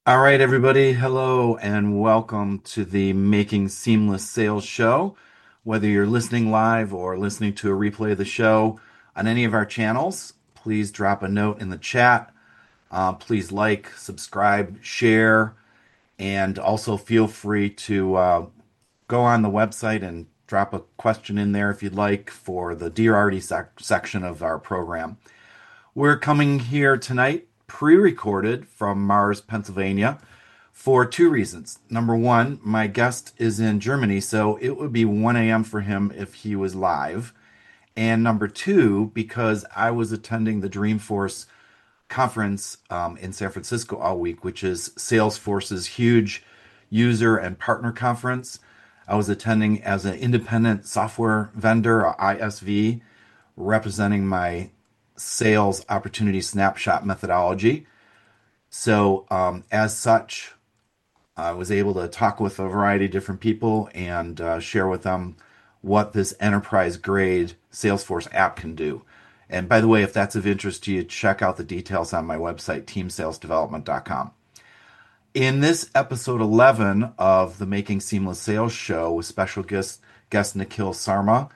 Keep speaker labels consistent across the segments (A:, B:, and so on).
A: All right, everybody. Hello and welcome to the Making Seamless Sales Show. Whether you're listening live or listening to a replay of the show on any of our channels, please drop a note in the chat. Please like, subscribe, share, and also feel free to go on the website and drop a question in there if you'd like for the Dear Artie section of our program. We're coming here tonight pre-recorded from Mars, Pennsylvania, for two reasons. Number one, my guest is in Germany, so it would be 1 a.m. for him if he was live. And number two, because I was attending the Dreamforce conference in San Francisco all week, which is Salesforce's huge user and partner conference. I was attending as an independent software vendor, or ISV, representing my sales opportunity snapshot methodology. So, as such, I was able to talk with a variety of different people and share with them what this enterprise grade Salesforce app can do. And by the way, if that's of interest to you, check out the details on my website, teamsalesdevelopment.com. In this episode 11 of the Making Seamless Sales Show with special guest Nikhil Sarma,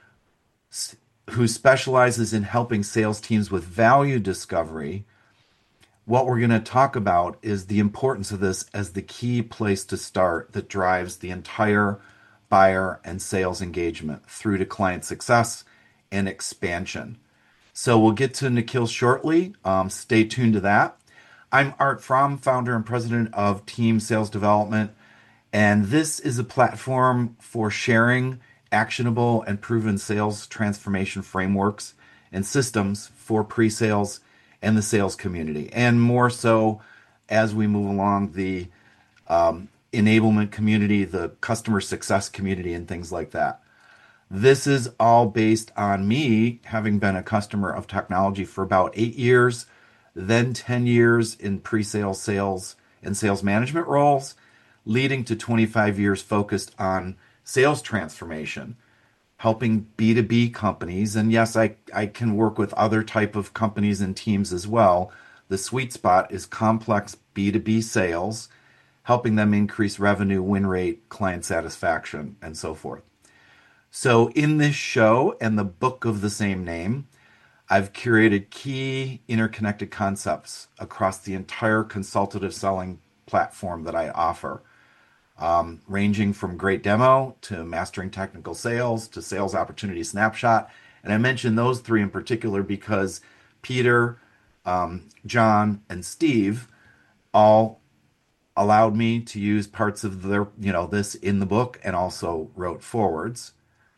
A: who specializes in helping sales teams with value discovery, what we're going to talk about is the importance of this as the key place to start that drives the entire buyer and sales engagement through to client success and expansion. So we'll get to Nikhil shortly. Stay tuned to that. I'm Art Fromm, founder and president of Team Sales Development, and this is a platform for sharing actionable and proven sales transformation frameworks and systems for pre-sales and the sales community, and more so as we move along the enablement community, the customer success community, and things like that. This is all based on me having been a customer of technology for about 8 years, then 10 years in pre-sales, sales, and sales management roles, leading to 25 years focused on sales transformation, helping B2B companies. And yes, I can work with other type of companies and teams as well. The sweet spot is complex B2B sales, helping them increase revenue, win rate, client satisfaction, and so forth. So in this show and the book of the same name, I've curated key interconnected concepts across the entire consultative selling platform that I offer, ranging from great demo to mastering technical sales to sales opportunity snapshot. And I mention those three in particular because Peter, John, and Steve all allowed me to use parts of their, this in the book and also wrote forwards.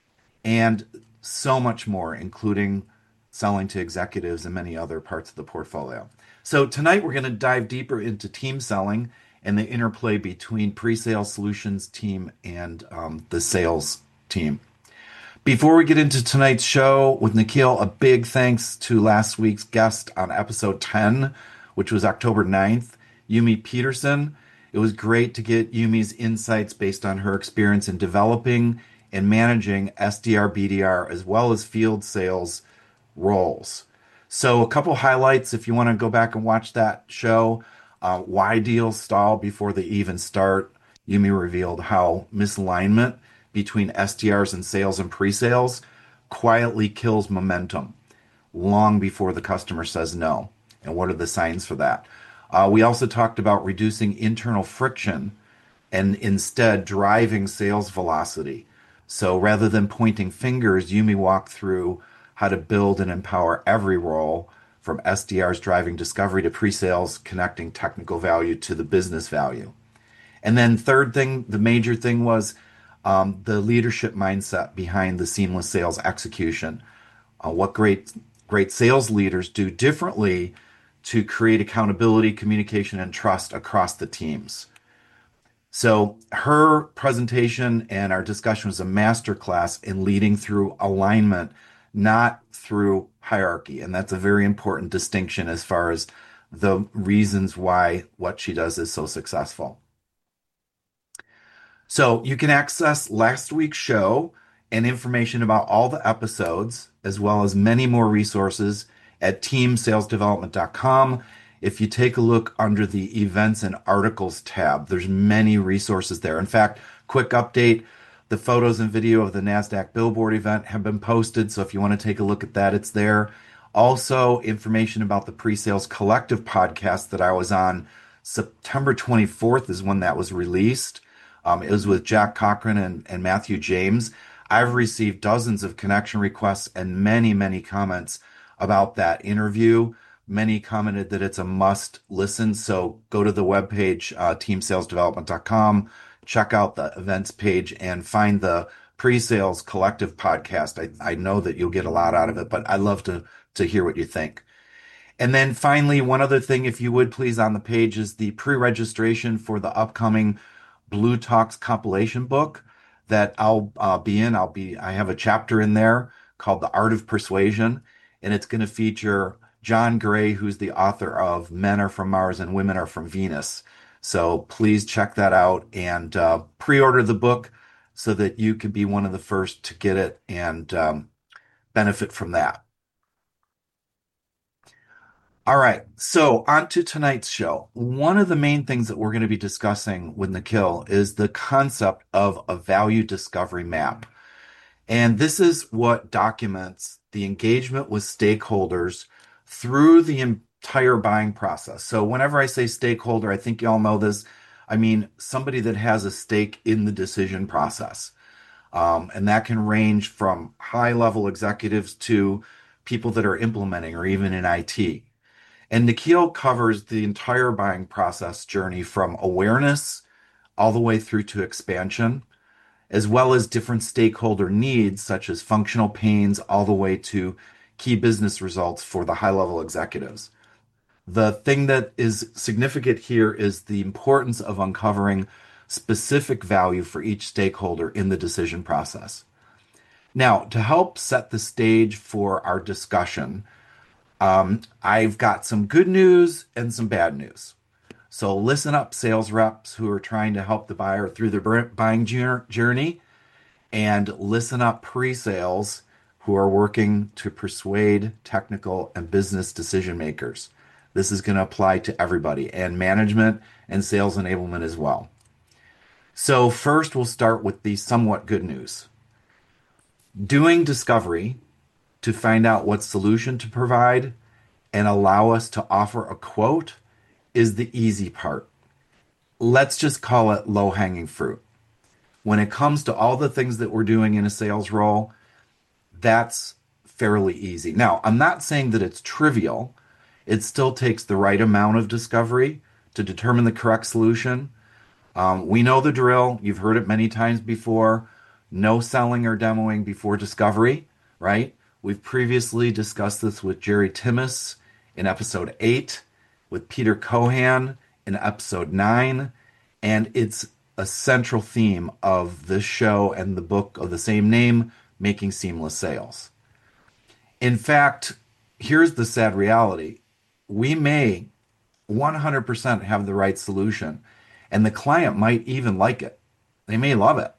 A: And so much more, including selling to executives and many other parts of the portfolio. So tonight we're going to dive deeper into team selling and the interplay between pre-sales solutions team and the sales team. Before we get into tonight's show with Nikhil, a big thanks to last week's guest on episode 10, which was October 9th, Yumi Peterson. It was great to get Yumi's insights based on her experience in developing and managing SDR, BDR, as well as field sales roles. So a couple highlights if you want to go back and watch that show. Why deals stall before they even start. Yumi revealed how misalignment between SDRs and sales and pre-sales quietly kills momentum long before the customer says no. And what are the signs for that? We also talked about reducing internal friction and instead driving sales velocity. So rather than pointing fingers, Yumi walked through how to build and empower every role, from SDRs driving discovery to pre-sales, connecting technical value to the business value. And then third thing, the major thing was the leadership mindset behind the seamless sales execution. What great sales leaders do differently to create accountability, communication, and trust across the teams. So her presentation and our discussion was a masterclass in leading through alignment, not through hierarchy. And that's a very important distinction as far as the reasons why what she does is so successful. So you can access last week's show and information about all the episodes, as well as many more resources at teamsalesdevelopment.com. If you take a look under the events and articles tab, there's many resources there. In fact, quick update, the photos and video of the NASDAQ Billboard event have been posted. So if you want to take a look at that, it's there. Also, information about the Pre-Sales Collective podcast that I was on. September 24th is when that was released. It was with Jack Cochran and Matthew James. I've received dozens of connection requests and many, many comments about that interview. Many commented that it's a must listen. So go to the webpage, teamsalesdevelopment.com, check out the events page, and find the Pre-Sales Collective podcast. I know that you'll get a lot out of it, but I'd love to hear what you think. And then finally, one other thing, if you would please, on the page is the pre-registration for the upcoming Blue Talks compilation book that I'll be in. I have a chapter in there called The Art of Persuasion, and it's going to feature John Gray, who's the author of Men Are From Mars and Women Are From Venus. So please check that out and pre-order the book so that you can be one of the first to get it and benefit from that. All right, so on to tonight's show. One of the main things that we're going to be discussing with Nikhil is the concept of a value discovery map. And this is what documents the engagement with stakeholders through the entire buying process. So whenever I say stakeholder, I think you all know this. I mean somebody that has a stake in the decision process. And that can range from high-level executives to people that are implementing or even in IT. And Nikhil covers the entire buying process journey from awareness all the way through to expansion, as well as different stakeholder needs, such as functional pains, all the way to key business results for the high-level executives. The thing that is significant here is the importance of uncovering specific value for each stakeholder in the decision process. Now, to help set the stage for our discussion, I've got some good news and some bad news. So listen up, sales reps who are trying to help the buyer through their buying journey, and listen up, pre-sales who are working to persuade technical and business decision makers. This is going to apply to everybody, and management and sales enablement as well. So first, we'll start with the somewhat good news. Doing discovery to find out what solution to provide and allow us to offer a quote is the easy part. Let's just call it low-hanging fruit. When it comes to all the things that we're doing in a sales role, that's fairly easy. Now, I'm not saying that it's trivial. It still takes the right amount of discovery to determine the correct solution. We know the drill. You've heard it many times before. No selling or demoing before discovery, right? We've previously discussed this with Jerry Timmis in episode 8, with Peter Cohan in episode 9, and it's a central theme of this show and the book of the same name, Making Seamless Sales. In fact, here's the sad reality. We may 100% have the right solution, and the client might even like it. They may love it.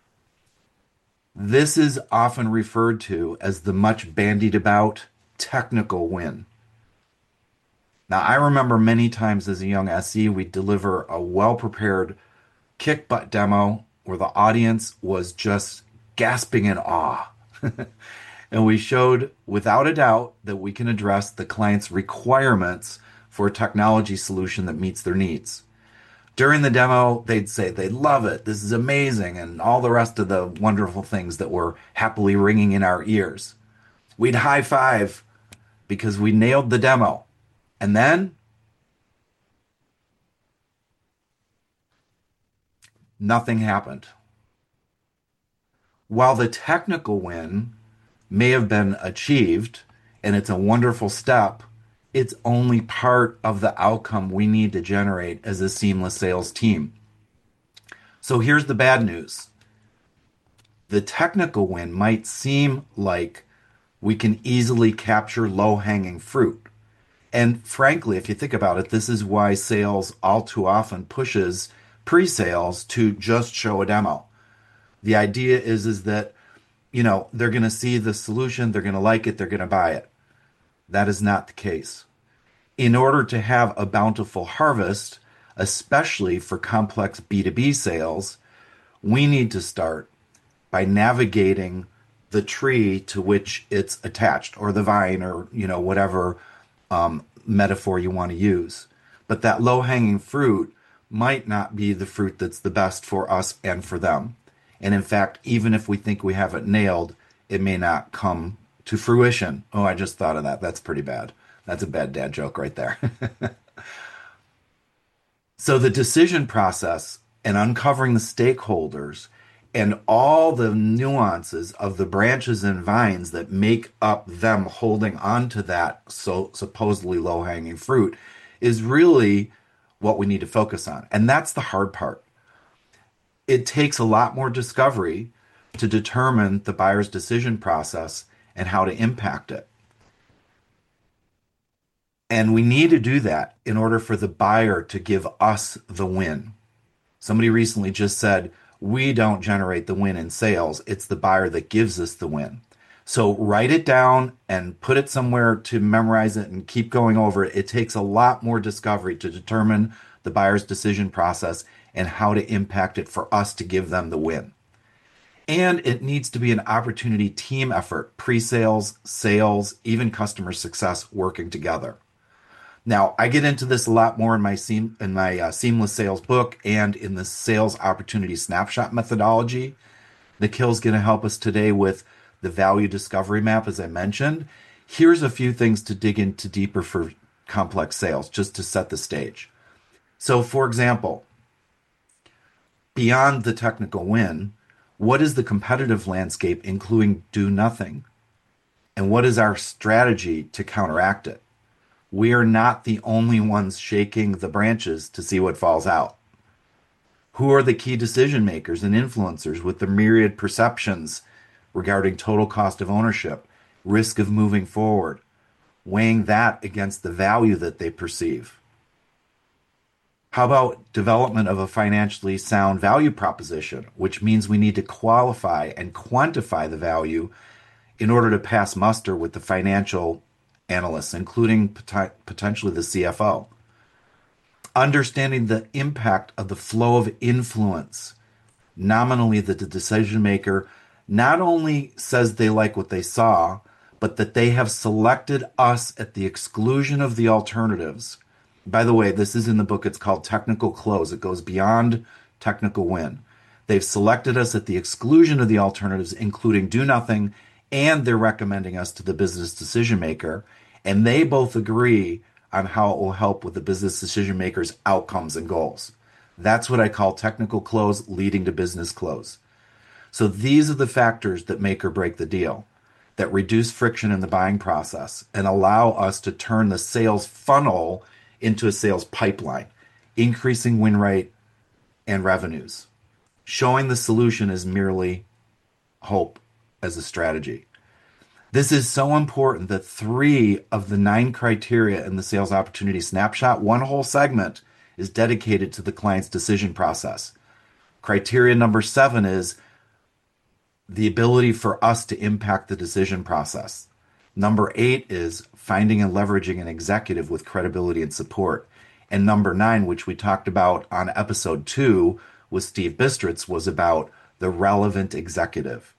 A: This is often referred to as the much bandied about technical win. Now, I remember many times as a young SE, we'd deliver a well-prepared kick butt demo where the audience was just gasping in awe. And we showed without a doubt that we can address the client's requirements for a technology solution that meets their needs. During the demo, they'd say they love it, this is amazing, and all the rest of the wonderful things that were happily ringing in our ears. We'd high five because we nailed the demo. And then nothing happened. While the technical win may have been achieved, and it's a wonderful step, it's only part of the outcome we need to generate as a seamless sales team. So here's the bad news. The technical win might seem like we can easily capture low-hanging fruit. And frankly, if you think about it, this is why sales all too often pushes pre-sales to just show a demo. The idea is that, they're going to see the solution, they're going to like it, they're going to buy it. That is not the case. In order to have a bountiful harvest, especially for complex B2B sales, we need to start by navigating the tree to which it's attached, or the vine, or whatever metaphor you want to use. But that low-hanging fruit might not be the fruit that's the best for us and for them. And in fact, even if we think we have it nailed, it may not come to fruition. Oh, I just thought of that. That's pretty bad. That's a bad dad joke right there. So the decision process and uncovering the stakeholders and all the nuances of the branches and vines that make up them holding on to that so supposedly low-hanging fruit is really what we need to focus on. And that's the hard part. It takes a lot more discovery to determine the buyer's decision process and how to impact it. And we need to do that in order for the buyer to give us the win. Somebody recently just said, we don't generate the win in sales. It's the buyer that gives us the win. So write it down and put it somewhere to memorize it and keep going over it. It takes a lot more discovery to determine the buyer's decision process and how to impact it for us to give them the win. And it needs to be an opportunity team effort, pre-sales, sales, even customer success working together. Now, I get into this a lot more in my Seamless Sales book and in the Sales Opportunity Snapshot methodology. Nikhil's going to help us today with the value discovery map, as I mentioned. Here's a few things to dig into deeper for complex sales, just to set the stage. So, for example, beyond the technical win, what is the competitive landscape, including do nothing? And what is our strategy to counteract it? We are not the only ones shaking the branches to see what falls out. Who are the key decision makers and influencers with the myriad perceptions regarding total cost of ownership, risk of moving forward, weighing that against the value that they perceive? How about development of a financially sound value proposition, which means we need to qualify and quantify the value in order to pass muster with the financial analysts, including potentially the CFO. Understanding the impact of the flow of influence. Nominally, that the decision maker not only says they like what they saw, but that they have selected us at the exclusion of the alternatives. By the way, this is in the book. It's called Technical Close. It goes beyond technical win. They've selected us at the exclusion of the alternatives, including do nothing, and they're recommending us to the business decision maker. And they both agree on how it will help with the business decision maker's outcomes and goals. That's what I call technical close leading to business close. So these are the factors that make or break the deal, that reduce friction in the buying process and allow us to turn the sales funnel into a sales pipeline, increasing win rate and revenues. Showing the solution is merely hope as a strategy. This is so important that 3 of the 9 criteria in the Sales Opportunity Snapshot, one whole segment, is dedicated to the client's decision process. Criteria number 7 is the ability for us to impact the decision process. Number 8 is finding and leveraging an executive with credibility and support. And number 9, which we talked about on episode 2 with Steve Bistritz, was about the relevant executive.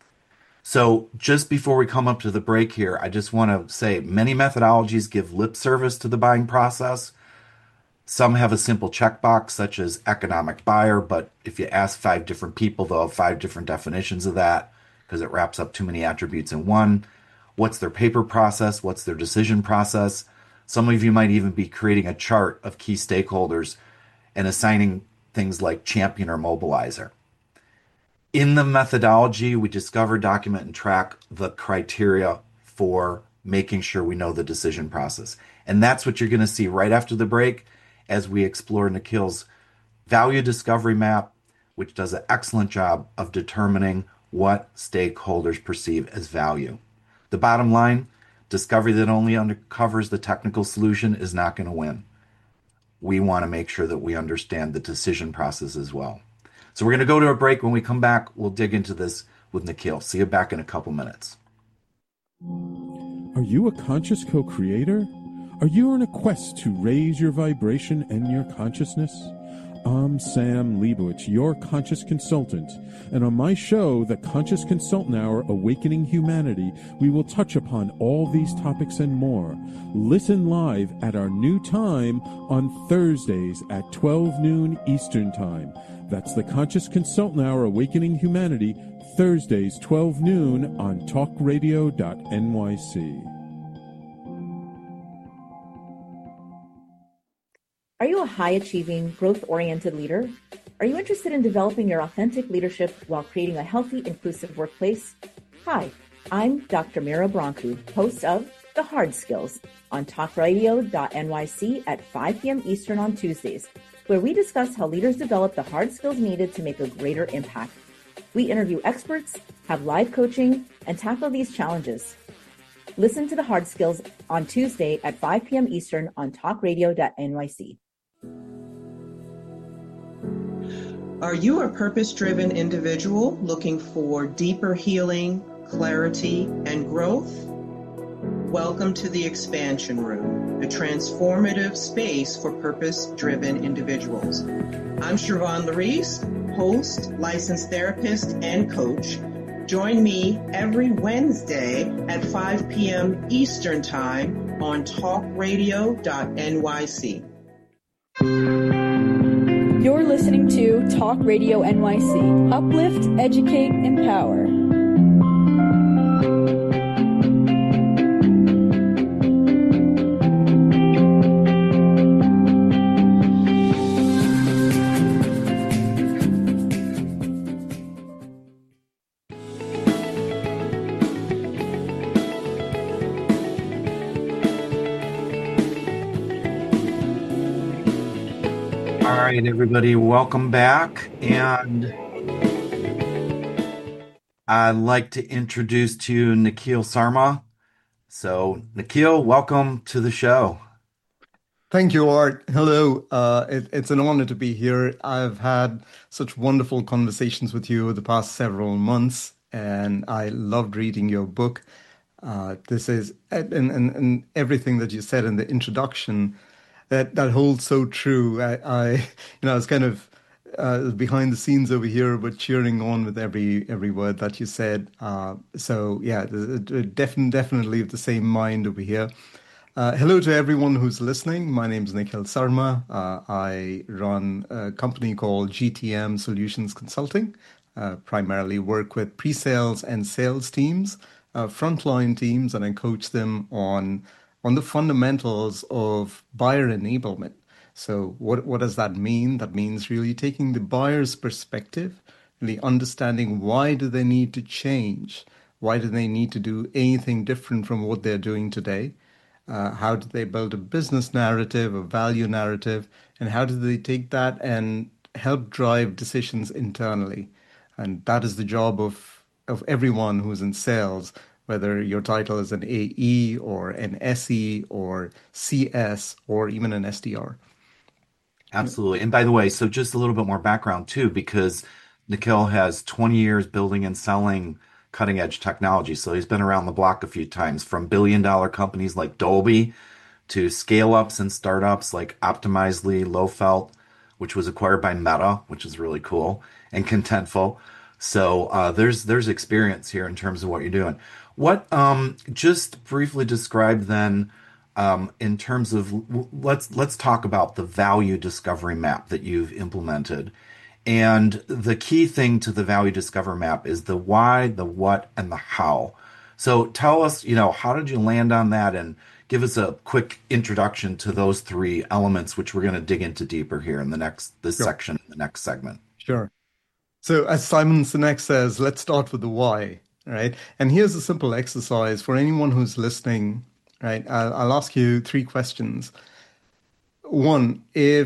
A: So just before we come up to the break here, I just want to say many methodologies give lip service to the buying process. Some have a simple checkbox, such as economic buyer, but if you ask 5 different people, they'll have 5 different definitions of that because it wraps up too many attributes in one. What's their paper process? What's their decision process? Some of you might even be creating a chart of key stakeholders and assigning things like champion or mobilizer. In the methodology, we discover, document, and track the criteria for making sure we know the decision process. And that's what you're going to see right after the break as we explore Nikhil's value discovery map, which does an excellent job of determining what stakeholders perceive as value. The bottom line, discovery that only uncovers the technical solution is not going to win. We want to make sure that we understand the decision process as well. So we're going to go to a break. When we come back, we'll dig into this with Nikhil. See you back in a couple minutes.
B: Are you a conscious co-creator? Are you on a quest to raise your vibration and your consciousness? I'm Sam Leibowitz, your conscious consultant, and on my show, The Conscious Consultant Hour Awakening Humanity, we will touch upon all these topics and more. Listen live at our new time on Thursdays at 12 noon Eastern Time. That's The Conscious Consultant Hour Awakening Humanity, Thursdays 12 noon on talkradio.nyc.
C: Are you a high-achieving, growth-oriented leader? Are you interested in developing your authentic leadership while creating a healthy, inclusive workplace? Hi, I'm Dr. Mira Brancu, host of The Hard Skills on talkradio.nyc at 5 p.m. Eastern on Tuesdays, where we discuss how leaders develop the hard skills needed to make a greater impact. We interview experts, have live coaching, and tackle these challenges. Listen to The Hard Skills on Tuesday at 5 p.m. Eastern on talkradio.nyc.
D: Are you a purpose-driven individual looking for deeper healing, clarity, and growth? Welcome to the Expansion Room, a transformative space for purpose-driven individuals. I'm Siobhan Larice, host, licensed therapist, and coach. Join me every Wednesday at 5 p.m. Eastern Time on talkradio.nyc.
E: You're listening to Talk Radio NYC. Uplift, educate, empower.
A: All right, everybody, welcome back. And I'd like to introduce to you Nikhil Sarma. So, Nikhil, welcome to the show.
F: Thank you, Art. Hello. It's an honor to be here. I've had such wonderful conversations with you the past several months, and I loved reading your book. This is and everything that you said in the introduction that holds so true. I was kind of behind the scenes over here, but cheering on with every word that you said. So yeah, definitely of the same mind over here. Hello to everyone who's listening. My name is Nikhil Sarma. I run a company called GTM Solutions Consulting. Primarily work with pre-sales and sales teams, frontline teams, and I coach them on the fundamentals of buyer enablement. So what does that mean? That means really taking the buyer's perspective, really understanding why do they need to change? Why do they need to do anything different from what they're doing today? How do they build a business narrative, a value narrative, and how do they take that and help drive decisions internally? And that is the job of everyone who's in sales, whether your title is an AE or an SE or CS or even an SDR.
A: Absolutely. And by the way, so just a little bit more background too, because Nikhil has 20 years building and selling cutting edge technology. So he's been around the block a few times, from billion-dollar companies like Dolby to scale-ups and startups like Optimizely, Lowfelt, which was acquired by Meta, which is really cool, and Contentful. So there's experience here in terms of what you're doing. What just briefly describe then in terms of let's talk about the value discovery map that you've implemented. And the key thing to the value discovery map is the why, the what, and the how. So tell us, how did you land on that, and give us a quick introduction to those three elements, which we're going to dig into deeper here in this section, the next segment.
F: Sure. So as Simon Sinek says, let's start with the why, right? And here's a simple exercise for anyone who's listening, right? I'll ask you three questions. One,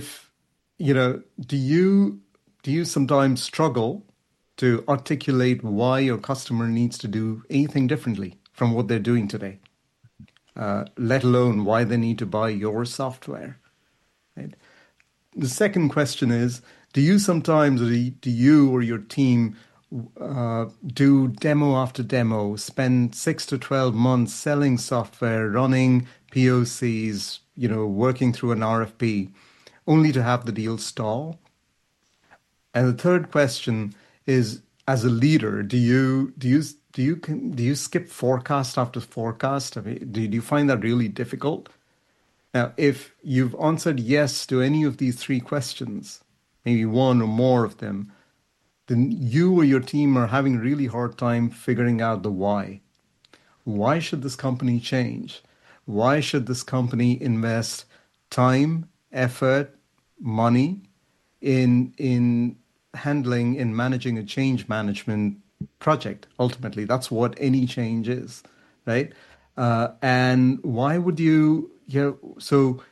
F: do you sometimes struggle to articulate why your customer needs to do anything differently from what they're doing today, let alone why they need to buy your software, right? The second question is, do you sometimes, do you or your team do demo after demo, spend 6 to 12 months selling software, running POCs, working through an RFP, only to have the deal stall? And the third question is, as a leader, do you skip forecast after forecast? I mean, do you find that really difficult? Now, if you've answered yes to any of these three questions, maybe one or more of them, then you or your team are having a really hard time figuring out the why. Why should this company change? Why should this company invest time, effort, money in handling, in managing a change management project? Ultimately, that's what any change is, right? And why would so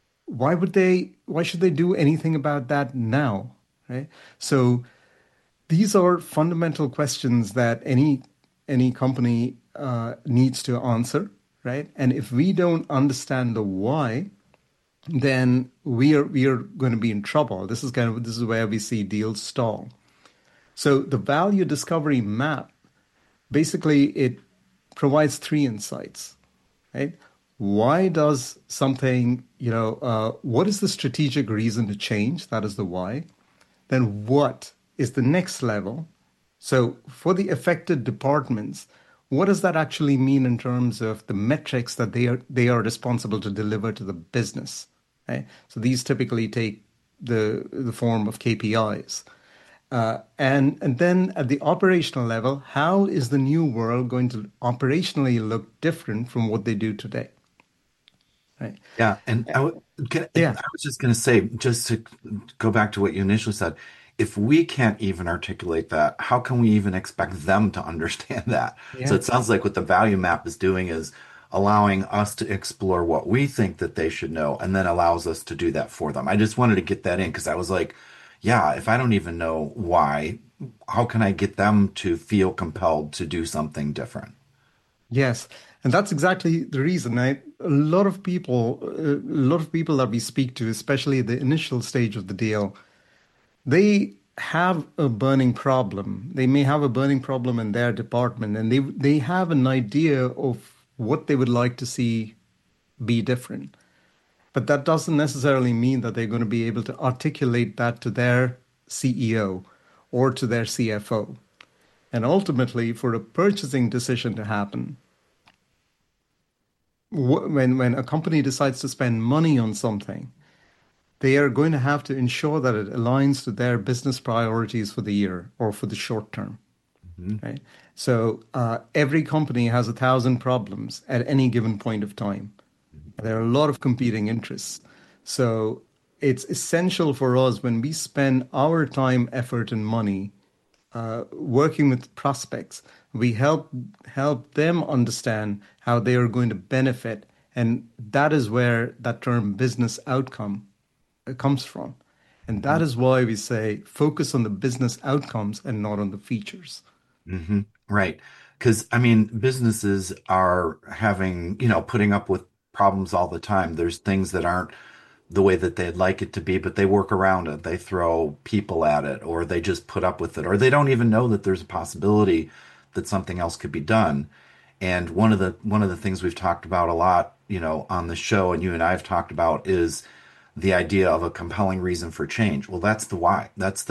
F: why should they do anything about that now, right? So these are fundamental questions that any company needs to answer, right? And if we don't understand the why, then we are going to be in trouble. This is where we see deals stall. So the value discovery map, basically, it provides three insights, right? Why does something, what is the strategic reason to change? That is the why. Then what is the next level? So for the affected departments, what does that actually mean in terms of the metrics that they are responsible to deliver to the business? Right? So these typically take the form of KPIs. And then at the operational level, how is the new world going to operationally look different from what they do today? Right.
A: Yeah, and I was just going to say, just to go back to what you initially said, if we can't even articulate that, how can we even expect them to understand that?
F: Yeah.
A: So it sounds like what the value map is doing is allowing us to explore what we think that they should know, and then allows us to do that for them. I just wanted to get that in because I was like, yeah, if I don't even know why, how can I get them to feel compelled to do something different?
F: Yes, and that's exactly the reason. A lot of people that we speak to, especially at the initial stage of the deal, they have a burning problem. They may have a burning problem in their department, and they have an idea of what they would like to see be different. But that doesn't necessarily mean that they're going to be able to articulate that to their CEO or to their CFO. And ultimately, for a purchasing decision to happen, when a company decides to spend money on something, they are going to have to ensure that it aligns to their business priorities for the year or for the short term. Mm-hmm. Right? So every company has 1,000 problems at any given point of time. There are a lot of competing interests. So it's essential for us when we spend our time, effort, and money working with prospects, we help them understand how they are going to benefit. And that is where that term business outcome comes from. And that is why we say focus on the business outcomes and not on the features.
A: Mm-hmm. Right. Because, I mean, businesses are having, putting up with problems all the time. There's things that aren't the way that they'd like it to be, but they work around it. They throw people at it, or they just put up with it, or they don't even know that there's a possibility that something else could be done. And one of the things we've talked about a lot, on the show, and you and I have talked about, is the idea of a compelling reason for change. Well, that's the why. That's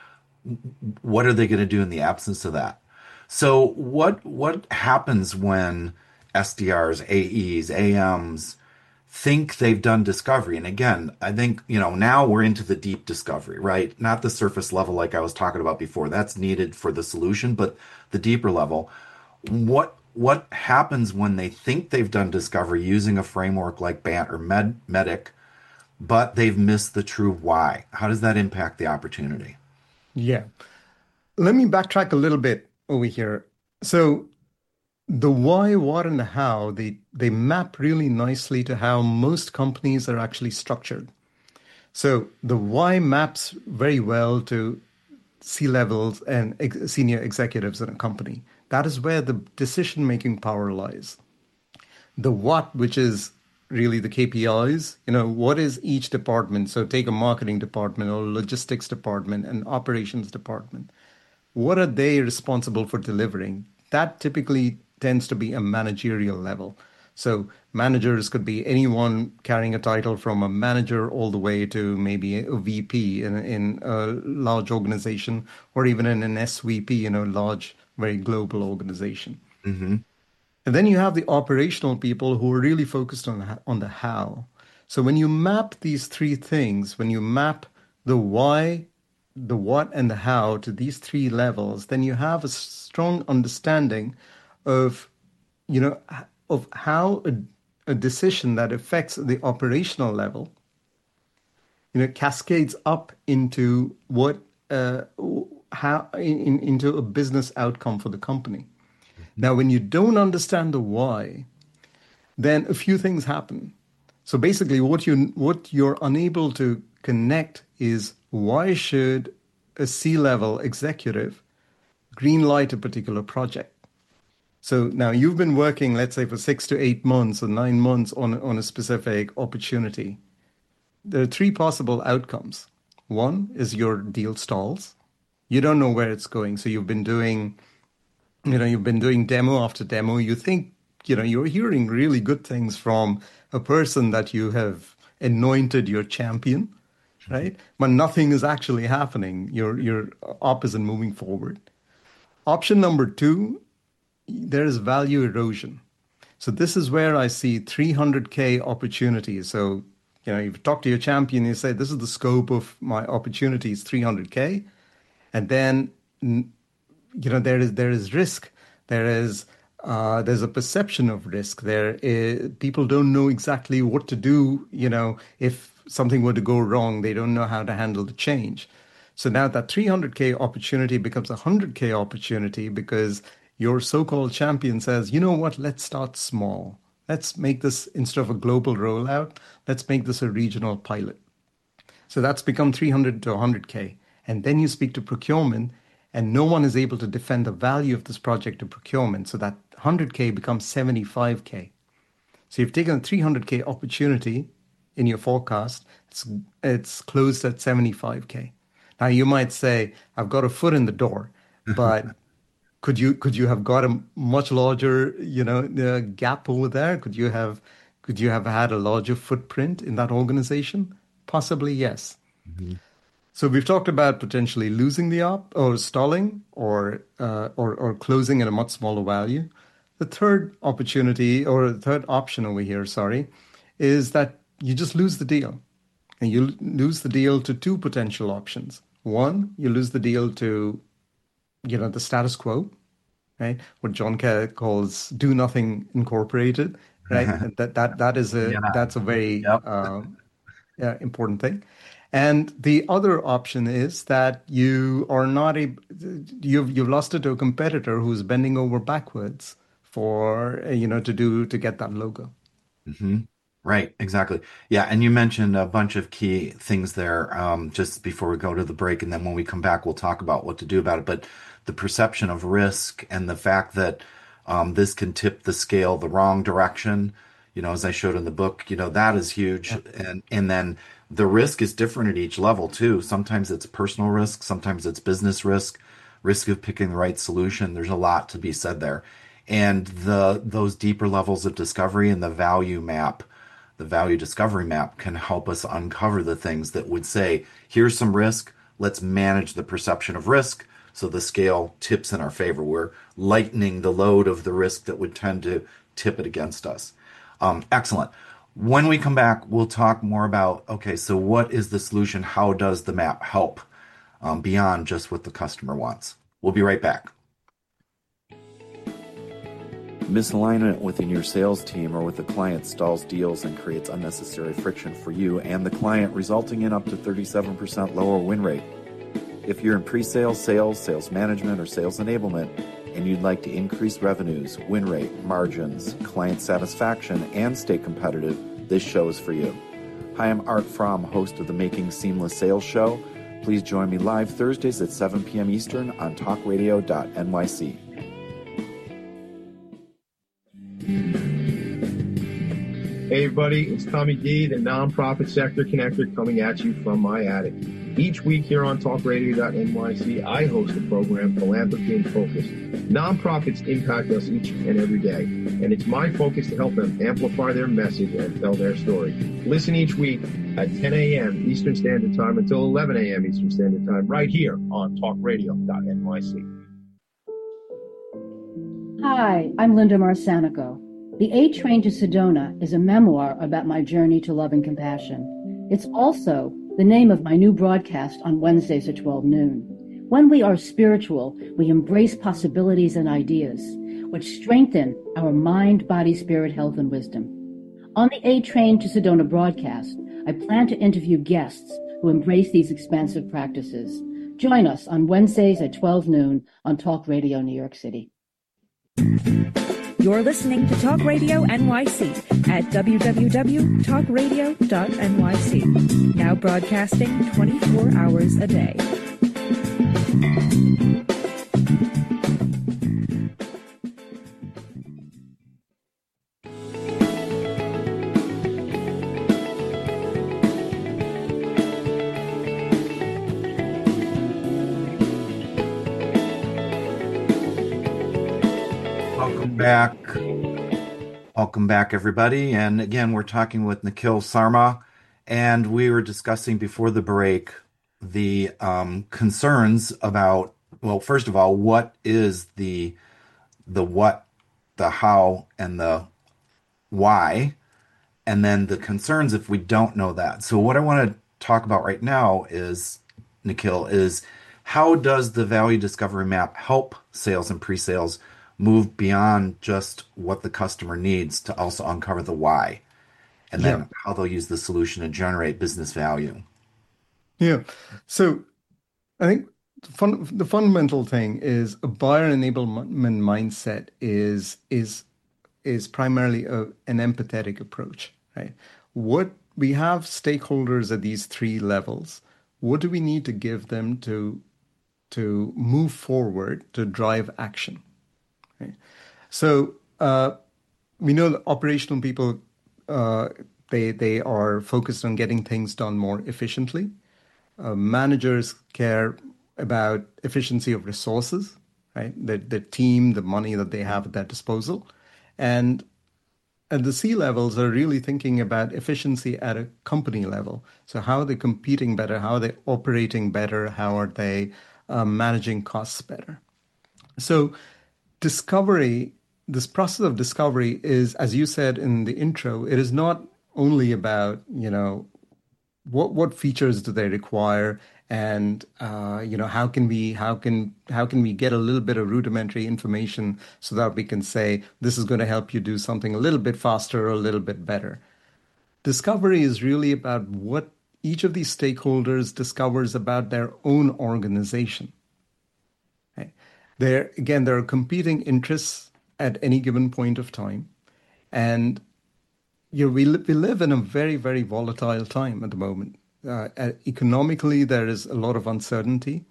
A: what are they going to do in the absence of that? So what happens when SDRs, AEs, AMs think they've done discovery? And again, I think, now we're into the deep discovery, right? Not the surface level like I was talking about before. That's needed for the solution, but the deeper level. What happens when they think they've done discovery using a framework like BANT or MEDDIC, but they've missed the true why? How does that impact the opportunity?
F: Yeah. Let me backtrack a little bit over here. So the why, what, and the how, they map really nicely to how most companies are actually structured. So the why maps very well to C-levels and senior executives in a company. That is where the decision-making power lies. The what, which is really the KPIs, what is each department? So take a marketing department or logistics department and operations department. What are they responsible for delivering? That typically tends to be a managerial level. So Managers could be anyone carrying a title from a manager all the way to maybe a VP in a large organization, or even in an SVP in a large, very global organization.
A: Mm-hmm.
F: And then you have the operational people who are really focused on the how. So when you map these three things, when you map the why, the what, and the how to these three levels, then you have a strong understanding of, of how a decision that affects the operational level, cascades up into into a business outcome for the company. Now, when you don't understand the why, then a few things happen. So basically, what you're unable to connect is, why should a C-level executive green light a particular project? So now you've been working, let's say, for 6 to 8 months or 9 months on a specific opportunity. There are three possible outcomes. One is your deal stalls. You don't know where it's going. So you've been doing demo after demo. You think, you're hearing really good things from a person that you have anointed your champion, right? But nothing is actually happening. Your op isn't moving forward. Option number 2, there is value erosion. So this is where I see 300K opportunities. So, you've talked to your champion, you say, this is the scope of my opportunities, 300K. And then, there is risk. There's a perception of risk. People don't know exactly what to do, if something were to go wrong. They don't know how to handle the change. So now that 300K opportunity becomes a 100K opportunity because your so-called champion says, you know what, let's start small. Let's make this, instead of a global rollout, let's make this a regional pilot. So that's become 300 to 100K. And then you speak to procurement, and no one is able to defend the value of this project to procurement. So that 100K becomes 75K. So you've taken a 300K opportunity in your forecast. It's closed at 75K. Now you might say, I've got a foot in the door, but could you have got a much larger, gap over there? Could you have had a larger footprint in that organization? Possibly, yes. Mm-hmm. So we've talked about potentially losing the op, or stalling, or closing at a much smaller value. The third opportunity, or the third option over here, is that you just lose the deal. And you lose the deal to two potential options. One, you lose the deal to, the status quo, right? What John calls do nothing incorporated, right? That's a very important thing. And the other option is that you are not you've lost it to a competitor who's bending over backwards for to get that logo.
A: Mm-hmm. Right, exactly. Yeah, and you mentioned a bunch of key things there just before we go to the break, and then when we come back, we'll talk about what to do about it. But the perception of risk and the fact that this can tip the scale the wrong direction, as I showed in the book, that is huge. Yeah. And then the risk is different at each level too. Sometimes it's personal risk, sometimes it's business risk of picking the right solution. There's a lot to be said there. And those deeper levels of discovery and the value discovery map can help us uncover the things that would say, here's some risk, let's manage the perception of risk so the scale tips in our favor. We're lightening the load of the risk that would tend to tip it against us. Excellent. When we come back, we'll talk more about, okay, so what is the solution? How does the map help beyond just what the customer wants? We'll be right back. Misalignment within your sales team or with the client stalls deals and creates unnecessary friction for you and the client, resulting in up to 37% lower win rate. If you're in pre-sales, sales management, or sales enablement, and you'd like to increase revenues, win rate, margins, client satisfaction, and stay competitive, this show is for you. Hi, I'm Art Fromm, host of the Making Seamless Sales Show. Please join me live Thursdays at 7 p.m. Eastern on talkradio.nyc.
G: Hey everybody, it's Tommy D, the Nonprofit Sector Connector, coming at you from my attic. Each week here on TalkRadio.nyc, I host the program Philanthropy in Focus. Nonprofits impact us each and every day, and it's my focus to help them amplify their message and tell their story. Listen each week at 10 a.m. Eastern Standard Time until 11 a.m. Eastern Standard Time, right here on TalkRadio.nyc.
H: Hi, I'm Linda Marsanico. The A Train to Sedona is a memoir about my journey to love and compassion. It's also the name of my new broadcast on Wednesdays at 12 noon. When we are spiritual, we embrace possibilities and ideas, which strengthen our mind, body, spirit, health, and wisdom. On the A Train to Sedona broadcast, I plan to interview guests who embrace these expansive practices. Join us on Wednesdays at 12 noon on Talk Radio New York City.
I: You're listening to Talk Radio NYC at www.talkradio.nyc. Now broadcasting 24 hours a day.
A: Welcome back, everybody. And again, we're talking with Nikhil Sarma, and we were discussing before the break the concerns about, well, first of all, what is the what, the how, and the why, and then the concerns if we don't know that. So what I want to talk about right now is, Nikhil, is how does the value discovery map help sales and pre-sales move beyond just what the customer needs to also uncover the why, and then how they'll use the solution to generate business value.
F: Yeah. So I think the fundamental thing is a buyer enablement mindset is primarily an empathetic approach, right? What we have stakeholders at these three levels. What do we need to give them to move forward, to drive action? Right. So we know that operational people, they are focused on getting things done more efficiently. Managers care about efficiency of resources, right? The team, the money that they have at their disposal. And the C levels are really thinking about efficiency at a company level. So how are they competing better? How are they operating better? How are they managing costs better? So discovery, this process of discovery is, as you said in the intro, it is not only about, what features do they require, and how can we get a little bit of rudimentary information so that we can say this is going to help you do something a little bit faster or a little bit better. Discovery is really about what each of these stakeholders discovers about their own organization. There are competing interests at any given point of time. And we live in a very, very volatile time at the moment. Economically, there is a lot of uncertainty.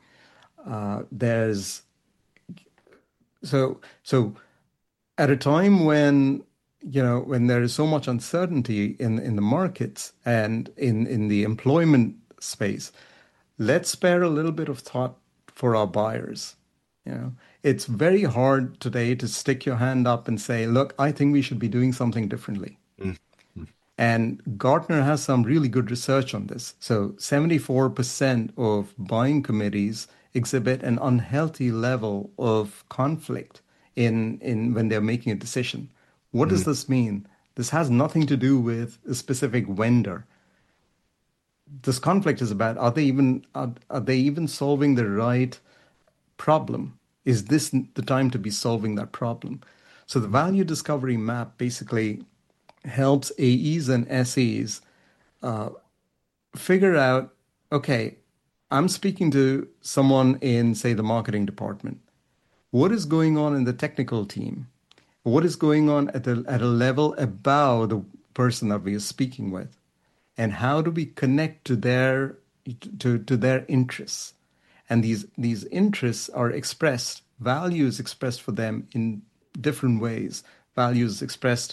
F: So at a time when there is so much uncertainty in the markets and in the employment space, let's spare a little bit of thought for our buyers. It's very hard today to stick your hand up and say, look, I think we should be doing something differently. Mm-hmm. And Gartner has some really good research on this. So 74% of buying committees exhibit an unhealthy level of conflict in when they're making a decision. What does this mean? This has nothing to do with a specific vendor. This conflict is about, are they even solving the right problem? Is this the time to be solving that problem? So the value discovery map basically helps AEs and SEs figure out, okay, I'm speaking to someone in, say, the marketing department. What is going on in the technical team? What is going on at a level above the person that we are speaking with? And how do we connect to their interests? And these interests are expressed, value is expressed for them in different ways. Value is expressed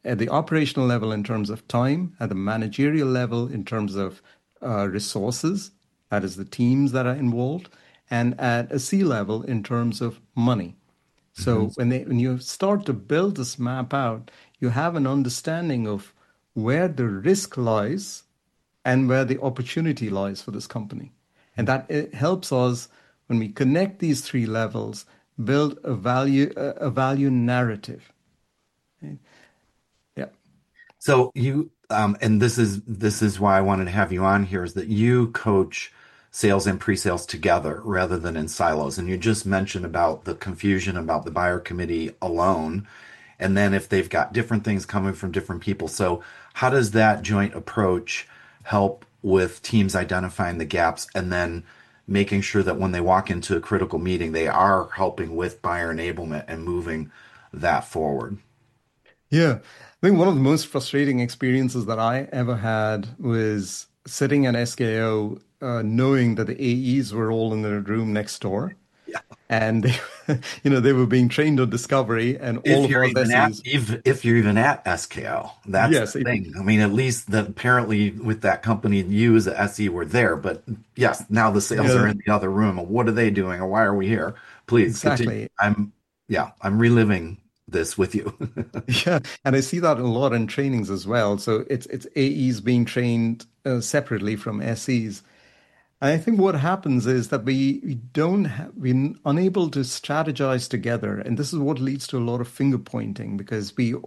F: at the operational level in terms of time, at the managerial level in terms of resources, that is the teams that are involved, and at a C level in terms of money. So when you start to build this map out, you have an understanding of where the risk lies and where the opportunity lies for this company. And that it helps us, when we connect these three levels, build a value narrative. Okay? Yeah.
A: So you, and this is why I wanted to have you on here, is that you coach sales and pre-sales together rather than in silos. And you just mentioned about the confusion about the buyer committee alone, and then if they've got different things coming from different people. So how does that joint approach help with teams identifying the gaps and then making sure that when they walk into a critical meeting, they are helping with buyer enablement and moving that forward?
F: Yeah. I think one of the most frustrating experiences that I ever had was sitting at SKO, knowing that the AEs were all in the room next door.
A: Yeah.
F: And they were being trained on discovery, and all of us SEs.
A: If you're even at SKO, that's the thing. I mean, at least apparently with that company, you as a SE were there. But yes, now the sales are in the other room. What are they doing, or why are we here? Please,
F: exactly.
A: I'm reliving this with you.
F: Yeah, and I see that a lot in trainings as well. So it's AEs being trained separately from SEs. And I think what happens is that we're unable to strategize together, and this is what leads to a lot of finger pointing, because we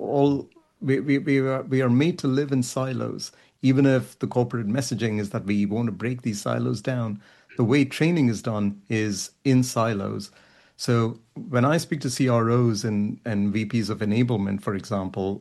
F: are made to live in silos. Even if the corporate messaging is that we want to break these silos down, the way training is done is in silos. So when I speak to CROs and VPs of enablement, for example,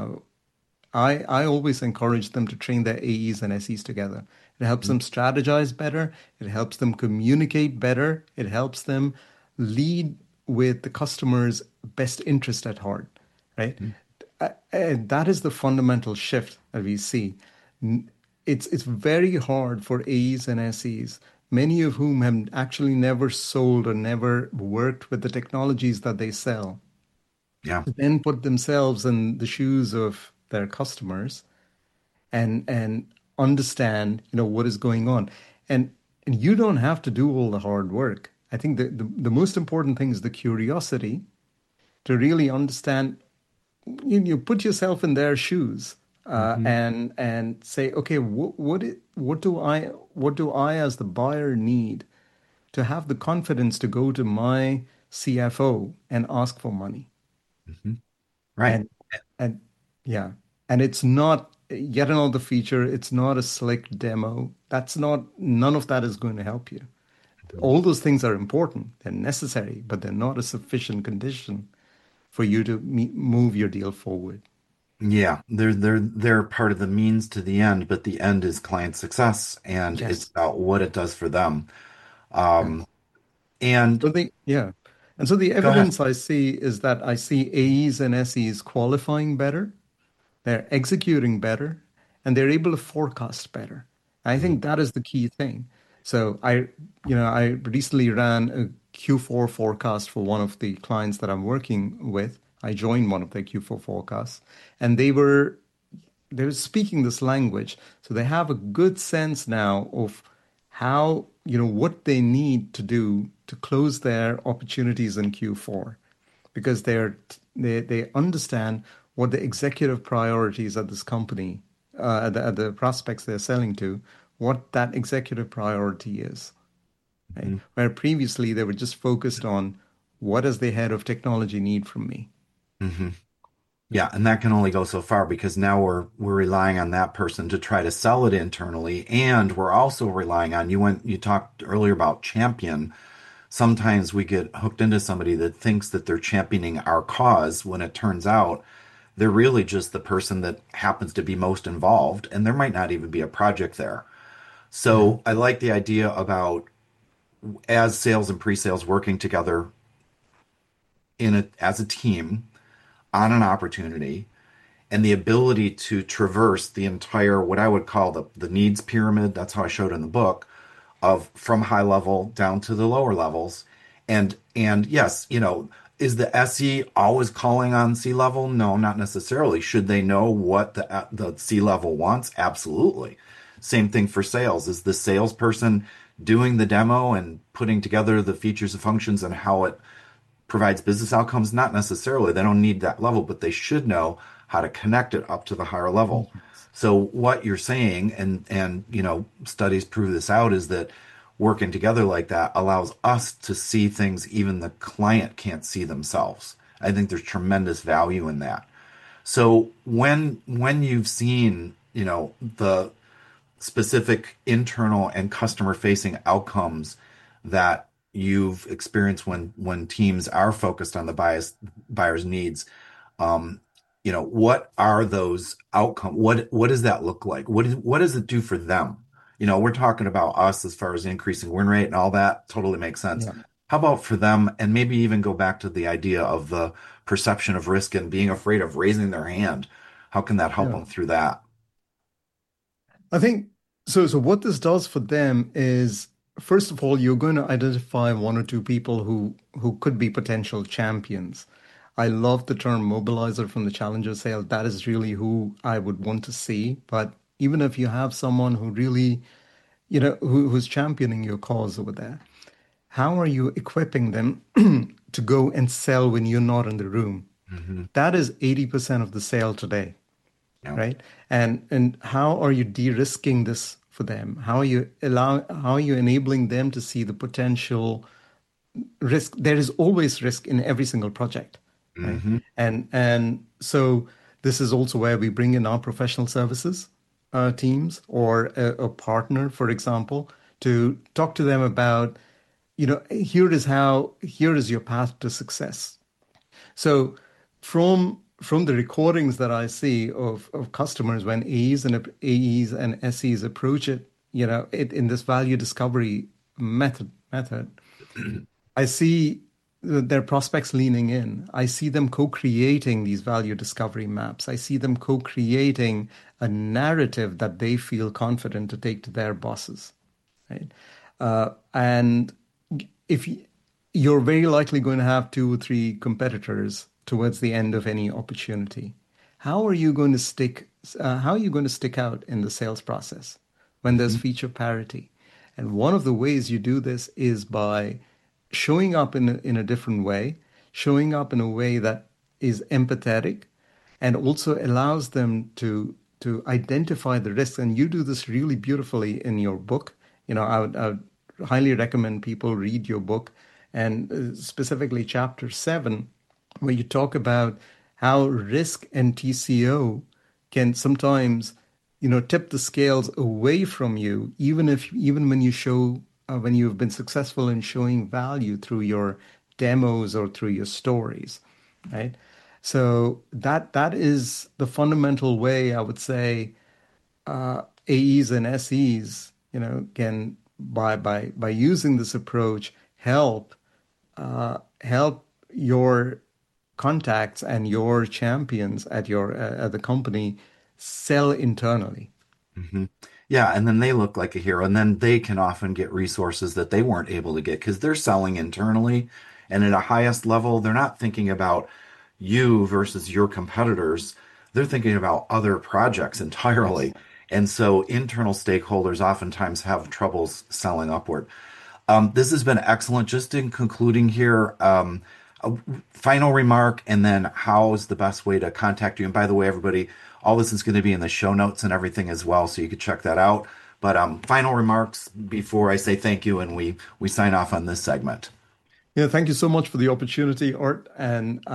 F: I always encourage them to train their AEs and SEs together. It helps them strategize better. It helps them communicate better. It helps them lead with the customer's best interest at heart, right? And that is the fundamental shift that we see. It's very hard for AEs and SEs, many of whom have actually never sold or never worked with the technologies that they sell, to then put themselves in the shoes of their customers and understand, what is going on. And you don't have to do all the hard work. I think the most important thing is the curiosity to really understand. You put yourself in their shoes and say, okay, what do I as the buyer need to have the confidence to go to my CFO and ask for money?
A: Right.
F: And it's not yet another feature. It's not a slick demo. None of that is going to help you. All those things are important. They're necessary, but they're not a sufficient condition for you to move your deal forward.
A: Yeah, they're part of the means to the end, but the end is client success, and it's about what it does for them. And
F: so the evidence I see is that I see AEs and SEs qualifying better, they're executing better, and they're able to forecast better. I think that is the key thing. So I recently ran a Q4 forecast for one of the clients that I'm working with. I joined one of their Q4 forecasts, and they were speaking this language. So they have a good sense now of how, what they need to do to close their opportunities in Q4, because they understand what the executive priorities at this company, at the prospects they're selling to, what that executive priority is. Right? Where previously they were just focused on, what does the head of technology need from me?
A: Yeah, and that can only go so far, because now we're relying on that person to try to sell it internally, and we're also relying on you talked earlier about champion. Sometimes we get hooked into somebody that thinks that they're championing our cause, when it turns out they're really just the person that happens to be most involved, and there might not even be a project there. So I like the idea about, as sales and pre-sales working together as a team on an opportunity, and the ability to traverse the entire, what I would call the needs pyramid. That's how I showed in the book, from high level down to the lower levels. And yes, Is the SE always calling on C-level? No, not necessarily. Should they know what the C-level wants? Absolutely. Same thing for sales. Is the salesperson doing the demo and putting together the features and functions and how it provides business outcomes? Not necessarily. They don't need that level, but they should know how to connect it up to the higher level. So what you're saying, and studies prove this out, is that working together like that allows us to see things even the client can't see themselves. I think there's tremendous value in that. So when you've seen, the specific internal and customer facing outcomes that you've experienced when teams are focused on the buyer's needs, what are those outcomes? What does that look like? What does it do for them? We're talking about us as far as increasing win rate and all that. Totally makes sense.
F: Yeah.
A: How about for them, and maybe even go back to the idea of the perception of risk and being afraid of raising their hand? How can that help them through that?
F: I think so. So what this does for them is, first of all, you're going to identify one or two people who could be potential champions. I love the term mobilizer from the Challenger sale. That is really who I would want to see. But even if you have someone who really, who's championing your cause over there, how are you equipping them to go and sell when you're not in the room? That is 80% of the sale today, right? And how are you de-risking this for them? How are you enabling them to see the potential risk? There is always risk in every single project, right? And so this is also where we bring in our professional services teams or a partner, for example, to talk to them about, here is your path to success. So from the recordings that I see of customers when AEs and SEs approach it, in this value discovery method, I see their prospects leaning in. I see them co-creating these value discovery maps. I see them co-creating a narrative that they feel confident to take to their bosses, right? And if you're very likely going to have 2 or 3 competitors towards the end of any opportunity, how are you going to stick out in the sales process when there's feature parity? And one of the ways you do this is by showing up in a different way, showing up in a way that is empathetic and also allows them to identify the risks. And you do this really beautifully in your book. I would highly recommend people read your book, and specifically chapter 7, where you talk about how risk and TCO can sometimes, tip the scales away from you, even when you show when you've been successful in showing value through your demos or through your stories, right? So that is the fundamental way I would say AEs and SEs, can by using this approach help your contacts and your champions at the company sell internally.
A: Yeah, and then they look like a hero, and then they can often get resources that they weren't able to get because they're selling internally. And at a highest level, they're not thinking about you versus your competitors. They're thinking about other projects entirely. Yes. And so internal stakeholders oftentimes have troubles selling upward. This has been excellent. Just in concluding here, a final remark, and then how is the best way to contact you? And by the way, everybody, all this is going to be in the show notes and everything as well, so you can check that out. But final remarks before I say thank you and we sign off on this segment.
F: Yeah, thank you so much for the opportunity, Art. And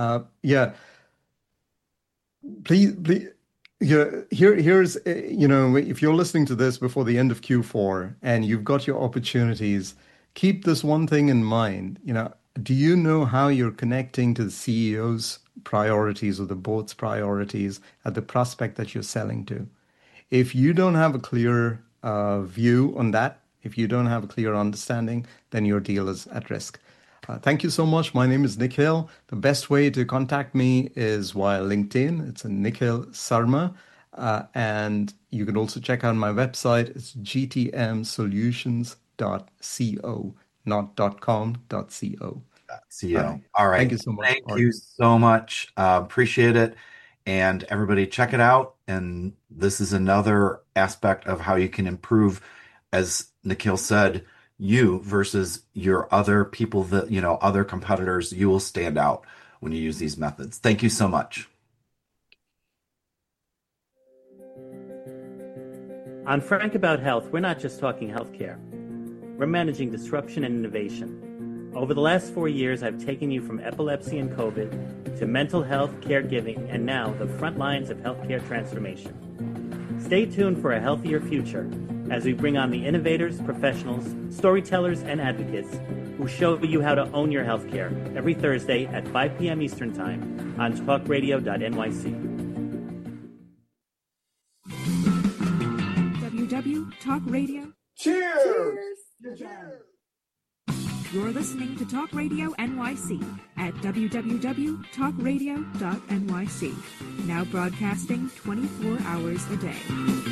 F: please, here's if you're listening to this before the end of Q4 and you've got your opportunities, keep this one thing in mind. Do you know how you're connecting to the CEO's priorities or the board's priorities at the prospect that you're selling to? If you don't have a clear view on that, if you don't have a clear understanding, then your deal is at risk. Thank you so much. My name is Nick Hill. The best way to contact me is via LinkedIn. It's a Nikhil Sarma. And you can also check out my website. It's gtmsolutions.co, not .com.co.
A: CEO.
F: All right.
A: All right.
F: Thank you so much,
A: Thank
F: Art.
A: you so much. Appreciate it. And everybody check it out. And this is another aspect of how you can improve, as Nikhil said, you versus your other people that, other competitors. You will stand out when you use these methods. Thank you so much.
J: On Frank About Health, we're not just talking healthcare. We're managing disruption and innovation. Over the last 4 years, I've taken you from epilepsy and COVID to mental health, caregiving, and now the front lines of healthcare transformation. Stay tuned for a healthier future as we bring on the innovators, professionals, storytellers, and advocates who show you how to own your healthcare every Thursday at 5 p.m. Eastern Time on talkradio.nyc.
I: WW Talk Radio.
K: Cheers!
I: Cheers! You're listening to Talk Radio NYC at www.talkradio.nyc. Now broadcasting 24 hours a day.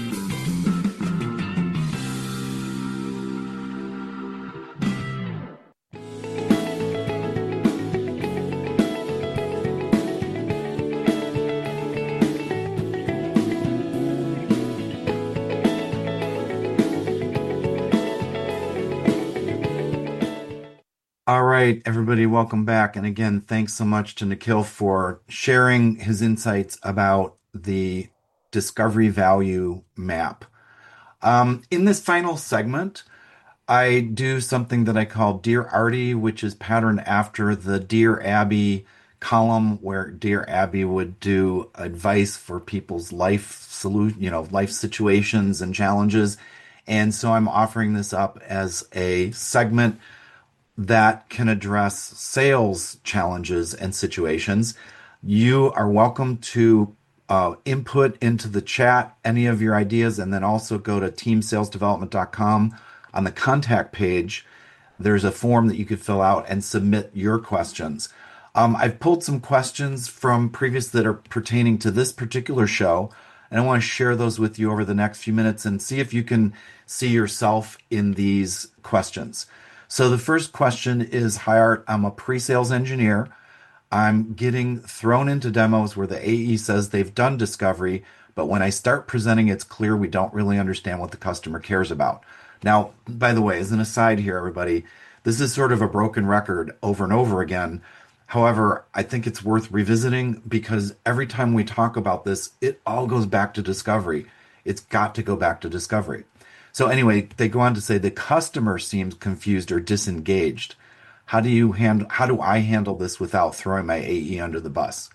A: All right, everybody, welcome back. And again, thanks so much to Nikhil for sharing his insights about the discovery value map. In this final segment, I do something that I call Dear Artie, which is patterned after the Dear Abby column, where Dear Abby would do advice for people's life situations and challenges. And so I'm offering this up as a segment that can address sales challenges and situations. You are welcome to input into the chat any of your ideas, and then also go to teamsalesdevelopment.com. On the contact page, there's a form that you could fill out and submit your questions. I've pulled some questions from previous that are pertaining to this particular show, and I want to share those with you over the next few minutes and see if you can see yourself in these questions. So the first question is, hi Art, I'm a pre-sales engineer. I'm getting thrown into demos where the AE says they've done discovery, but when I start presenting, it's clear we don't really understand what the customer cares about. Now, by the way, as an aside here, everybody, this is sort of a broken record over and over again. However, I think it's worth revisiting because every time we talk about this, it all goes back to discovery. It's got to go back to discovery. So anyway, they go on to say the customer seems confused or disengaged. How do I handle this without throwing my AE under the bus?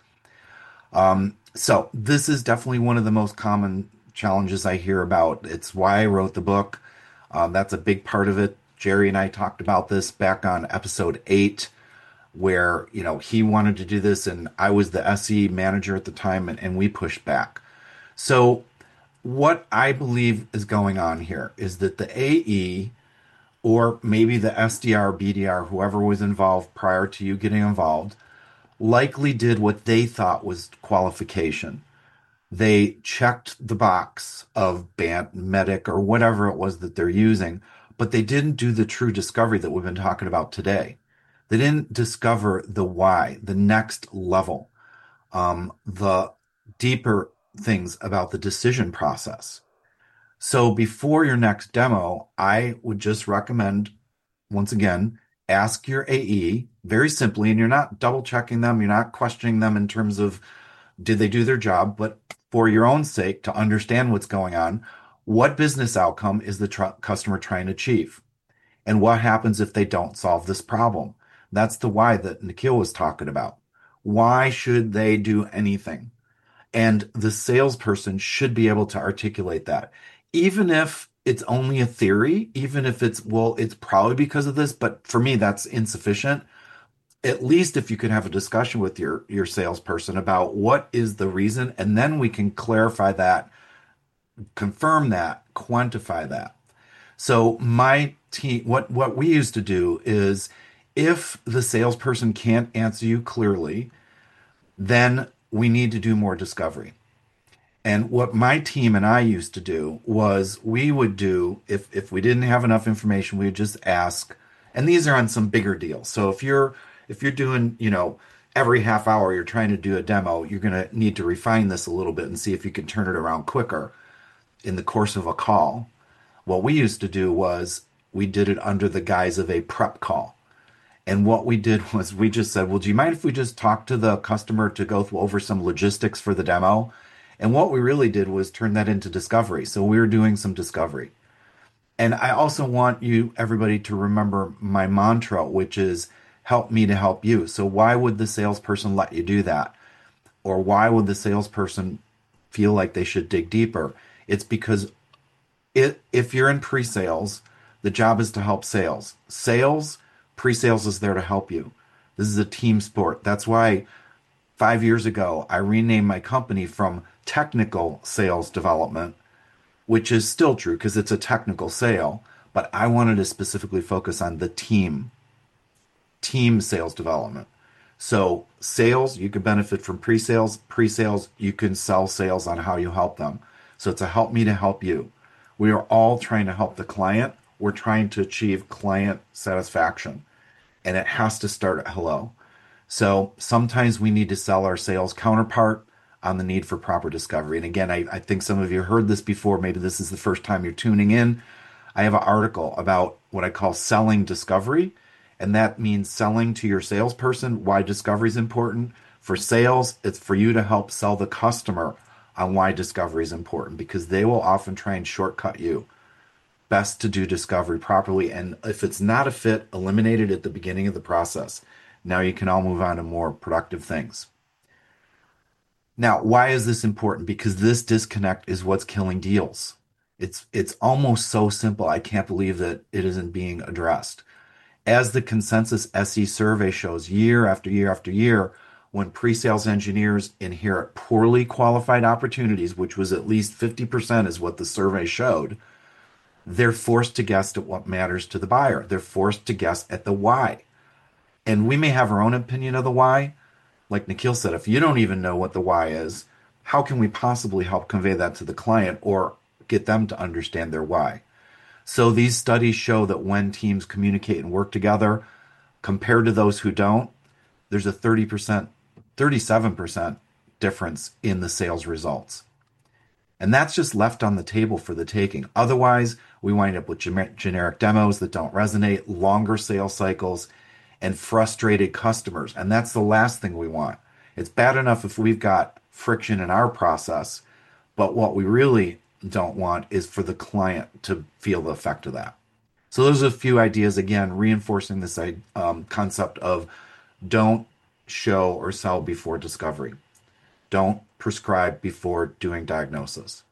A: So this is definitely one of the most common challenges I hear about. It's why I wrote the book. That's a big part of it. Jerry and I talked about this back on episode 8, where he wanted to do this, and I was the SE manager at the time, and we pushed back. So what I believe is going on here is that the AE, or maybe the SDR, BDR, whoever was involved prior to you getting involved, likely did what they thought was qualification. They checked the box of BANT, MEDDIC, or whatever it was that they're using, but they didn't do the true discovery that we've been talking about today. They didn't discover the why, the next level, the deeper things about the decision process. So before your next demo, I would just recommend, once again, ask your AE very simply, and you're not double checking them, you're not questioning them in terms of did they do their job, but for your own sake, to understand what's going on, what business outcome is the customer trying to achieve? And what happens if they don't solve this problem? That's the why that Nikhil was talking about. Why should they do anything? And the salesperson should be able to articulate that. Even if it's only a theory, even if it's probably because of this, but for me, that's insufficient. At least if you could have a discussion with your salesperson about what is the reason, and then we can clarify that, confirm that, quantify that. So my team, what we used to do is, if the salesperson can't answer you clearly, then we need to do more discovery. And what my team and I used to do was, we would do, if we didn't have enough information, we would just ask, and these are on some bigger deals. So if If you're doing, every half hour you're trying to do a demo, you're going to need to refine this a little bit and see if you can turn it around quicker in the course of a call. What we used to do was we did it under the guise of a prep call. And what we did was we just said, well, do you mind if we just talk to the customer to go over some logistics for the demo? And what we really did was turn that into discovery. So we were doing some discovery. And I also want everybody to remember my mantra, which is help me to help you. So why would the salesperson let you do that? Or why would the salesperson feel like they should dig deeper? It's because if you're in pre-sales, the job is to help sales. Pre-sales is there to help you. This is a team sport. That's why 5 years ago, I renamed my company from Technical Sales Development, which is still true because it's a technical sale, but I wanted to specifically focus on the team sales development. So sales, you can benefit from pre-sales. Pre-sales, you can sell sales on how you help them. So it's a help me to help you. We are all trying to help the client. We're trying to achieve client satisfaction, and it has to start at hello. So sometimes we need to sell our sales counterpart on the need for proper discovery. And again, I think some of you heard this before. Maybe this is the first time you're tuning in. I have an article about what I call selling discovery, and that means selling to your salesperson why discovery is important. For sales, it's for you to help sell the customer on why discovery is important, because they will often try and shortcut you. Best to do discovery properly, and if it's not a fit, eliminate it at the beginning of the process. Now you can all move on to more productive things. Now, why is this important? Because this disconnect is what's killing deals. It's almost so simple. I can't believe that it isn't being addressed. As the Consensus SE survey shows, year after year after year, when pre-sales engineers inherit poorly qualified opportunities, which was at least 50% is what the survey showed, they're forced to guess at what matters to the buyer. They're forced to guess at the why. And we may have our own opinion of the why. Like Nikhil said, if you don't even know what the why is, how can we possibly help convey that to the client or get them to understand their why? So these studies show that when teams communicate and work together, compared to those who don't, there's a 37% difference in the sales results. And that's just left on the table for the taking. Otherwise, we wind up with generic demos that don't resonate, longer sales cycles, and frustrated customers. And that's the last thing we want. It's bad enough if we've got friction in our process, but what we really don't want is for the client to feel the effect of that. So those are a few ideas, again, reinforcing this concept of don't show or sell before discovery. Don't prescribe before doing diagnosis.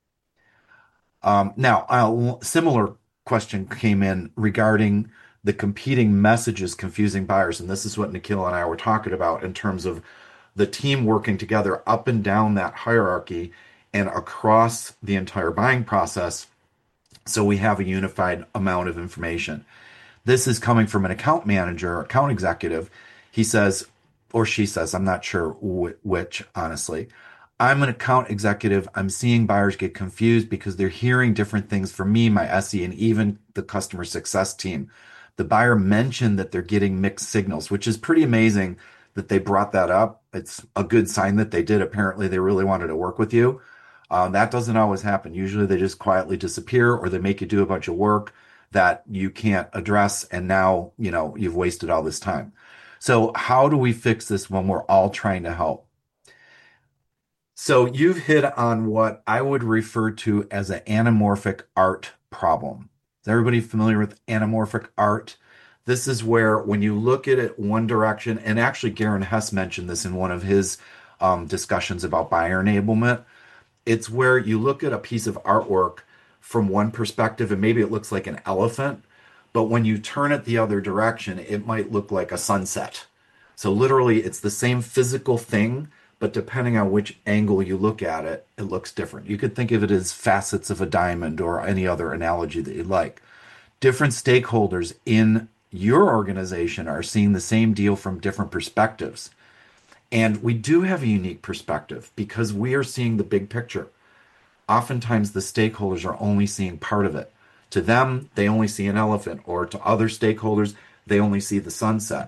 A: Now, a similar question came in regarding the competing messages confusing buyers. And this is what Nikhil and I were talking about in terms of the team working together up and down that hierarchy and across the entire buying process, so we have a unified amount of information. This is coming from an account manager, account executive. He says, or she says, I'm not sure which, honestly. I'm an account executive. I'm seeing buyers get confused because they're hearing different things from me, my SE, and even the customer success team. The buyer mentioned that they're getting mixed signals, which is pretty amazing that they brought that up. It's a good sign that they did. Apparently, they really wanted to work with you. That doesn't always happen. Usually they just quietly disappear, or they make you do a bunch of work that you can't address, and now, you've wasted all this time. So how do we fix this when we're all trying to help? So you've hit on what I would refer to as an anamorphic art problem. Is everybody familiar with anamorphic art? This is where when you look at it one direction, and actually Garen Hess mentioned this in one of his discussions about buyer enablement, it's where you look at a piece of artwork from one perspective and maybe it looks like an elephant, but when you turn it the other direction, it might look like a sunset. So literally it's the same physical thing, but depending on which angle you look at it, it looks different. You could think of it as facets of a diamond or any other analogy that you'd like. Different stakeholders in your organization are seeing the same deal from different perspectives. And we do have a unique perspective because we are seeing the big picture. Oftentimes the stakeholders are only seeing part of it. To them, they only see an elephant, or to other stakeholders, they only see the sunset.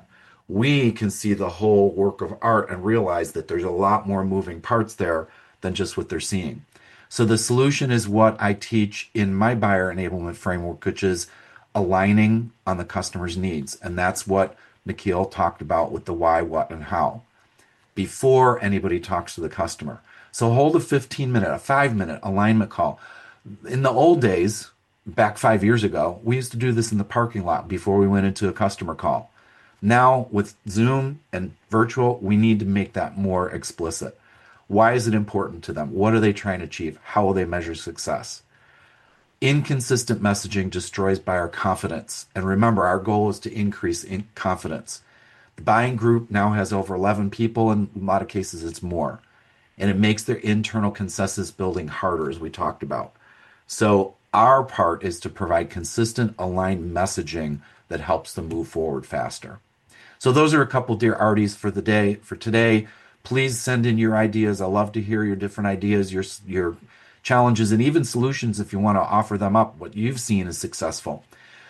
A: we can see the whole work of art and realize that there's a lot more moving parts there than just what they're seeing. So the solution is what I teach in my buyer enablement framework, which is aligning on the customer's needs. And that's what Nikhil talked about with the why, what, and how before anybody talks to the customer. So hold a 15-minute, a 5-minute alignment call. In the old days, back 5 years ago, we used to do this in the parking lot before we went into a customer call. Now with Zoom and virtual, we need to make that more explicit. Why is it important to them? What are they trying to achieve? How will they measure success? Inconsistent messaging destroys buyer confidence. And remember, our goal is to increase in confidence. The buying group now has over 11 people. In a lot of cases, it's more. And it makes their internal consensus building harder, as we talked about. So our part is to provide consistent, aligned messaging that helps them move forward faster. So those are a couple dear arties for the day. For today, please send in your ideas. I love to hear your different ideas, your challenges, and even solutions if you want to offer them up, what you've seen is successful.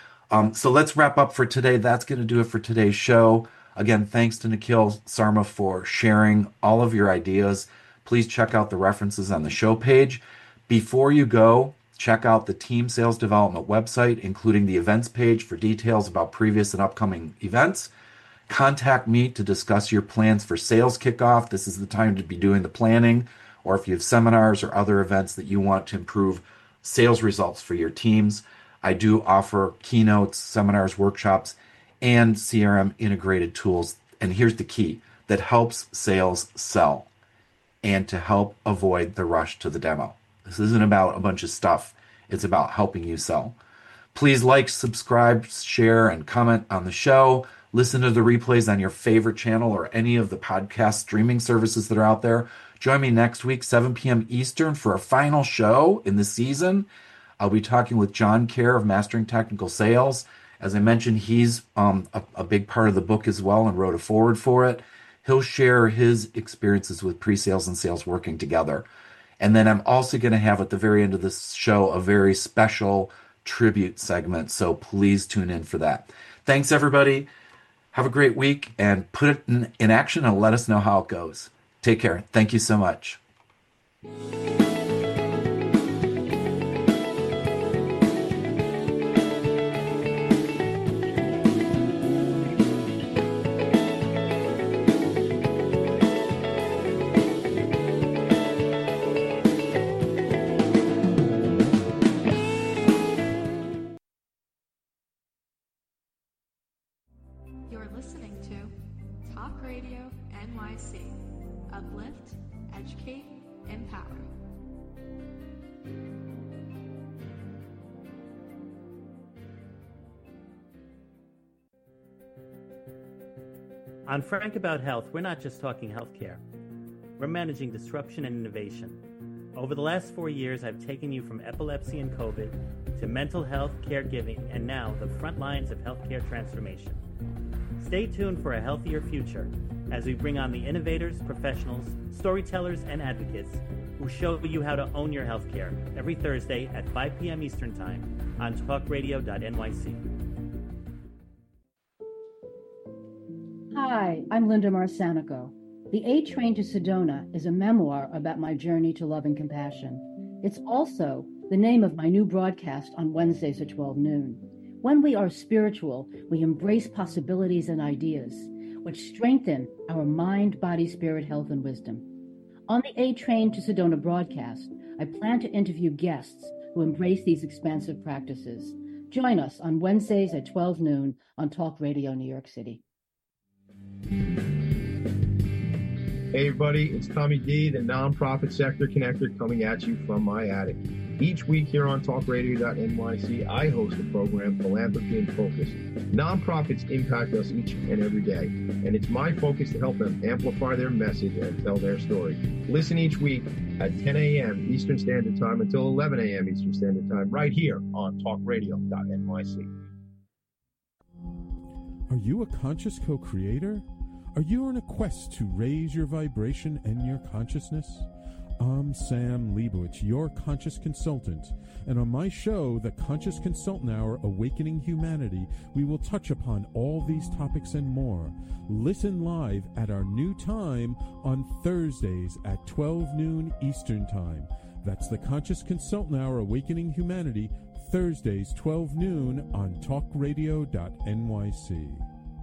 A: So let's wrap up for today. That's going to do it for today's show. Again, thanks to Nikhil Sarma for sharing all of your ideas. Please check out the references on the show page. Before you go, check out the Team Sales Development website, including the events page for details about previous and upcoming events. Contact me to discuss your plans for sales kickoff. This is the time to be doing the planning, or if you have seminars or other events that you want to improve sales results for your teams. I do offer keynotes, seminars, workshops, and CRM integrated tools. And here's the key, that helps sales sell and to help avoid the rush to the demo. This isn't about a bunch of stuff. It's about helping you sell. Please like, subscribe, share, and comment on the show. Listen to the replays on your favorite channel or any of the podcast streaming services that are out there. Join me next week, 7 p.m. Eastern, for a final show in the season. I'll be talking with John Kerr of Mastering Technical Sales. As I mentioned, he's a big part of the book as well and wrote a foreword for it. He'll share his experiences with pre-sales and sales working together. And then I'm also going to have at the very end of this show a very special tribute segment. So please tune in for that. Thanks, everybody. Have a great week and put it in action and let us know how it goes. Take care. Thank you so much.
K: You're listening to Talk Radio NYC. Uplift, educate, empower.
J: On Frank About Health, we're not just talking healthcare. We're managing disruption and innovation. Over the last 4 years, I've taken you from epilepsy and COVID to mental health, caregiving, and now the front lines of healthcare transformation. Stay tuned for a healthier future as we bring on the innovators, professionals, storytellers, and advocates who show you how to own your healthcare every Thursday at 5 p.m. Eastern Time on talkradio.nyc.
H: Hi, I'm Linda Marsanico. The A Train to Sedona is a memoir about my journey to love and compassion. It's also the name of my new broadcast on Wednesdays at 12 noon. When we are spiritual, we embrace possibilities and ideas, which strengthen our mind, body, spirit, health, and wisdom. On the A Train to Sedona broadcast, I plan to interview guests who embrace these expansive practices. Join us on Wednesdays at 12 noon on Talk Radio New York City.
G: Hey everybody, it's Tommy D, the nonprofit sector connector, coming at you from my attic. Each week here on talkradio.nyc, I host the program Philanthropy in Focus. Nonprofits impact us each and every day, and it's my focus to help them amplify their message and tell their story. Listen each week at 10 a.m. Eastern Standard Time until 11 a.m. Eastern Standard Time, right here on talkradio.nyc.
B: Are you a conscious co-creator? Are you on a quest to raise your vibration and your consciousness? I'm Sam Leibowitz, your conscious consultant, and on my show, The Conscious Consultant Hour, Awakening Humanity, we will touch upon all these topics and more. Listen live at our new time on Thursdays at 12 noon Eastern Time. That's The Conscious Consultant Hour, Awakening Humanity, Thursdays, 12 noon on talkradio.nyc.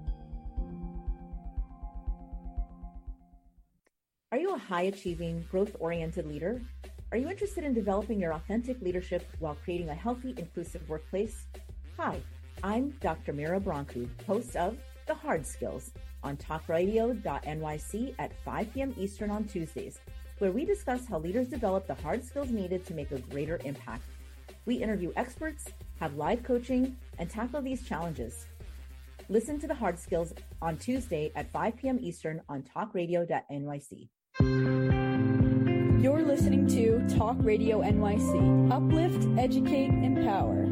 C: Are you a high-achieving, growth-oriented leader? Are you interested in developing your authentic leadership while creating a healthy, inclusive workplace? Hi, I'm Dr. Mira Brancu, host of The Hard Skills on talkradio.nyc at 5 p.m. Eastern on Tuesdays, where we discuss how leaders develop the hard skills needed to make a greater impact. We interview experts, have live coaching, and tackle these challenges. Listen to The Hard Skills on Tuesday at 5 p.m. Eastern on talkradio.nyc.
E: You're listening to Talk Radio NYC. Uplift, educate, empower.